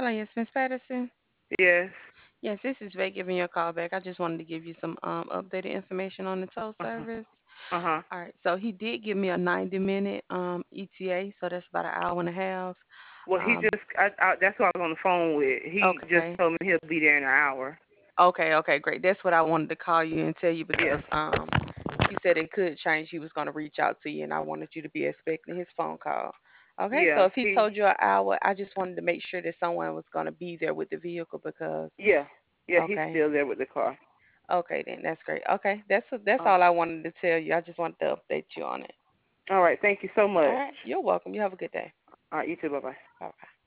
Hello, yes, Miss Patterson. Yes. Yes, this is Ray giving you a call back. I just wanted to give you some updated information on the tow Uh-huh. service. Uh-huh. All right, so he did give me a 90-minute ETA, so that's about an hour and a half. Well, he Um, just, that's who I was on the phone with. He just okay, told me he'll be there in an hour. okay, great. That's what I wanted to call you and tell you Yes. because he said it could change. He was going to reach out to you, and I wanted you to be expecting his phone call. Okay, so Yeah. if he told you an hour, I just wanted to make sure that someone was going to be there with the vehicle because, Yeah. Yeah, he's okay. still there with the car. Okay, then that's great. Okay, that's Uh, all I wanted to tell you. I just wanted to update you on it. all right. Thank you so All much. right, you're welcome. You have a good day. All right. You too. Bye-bye. Bye bye.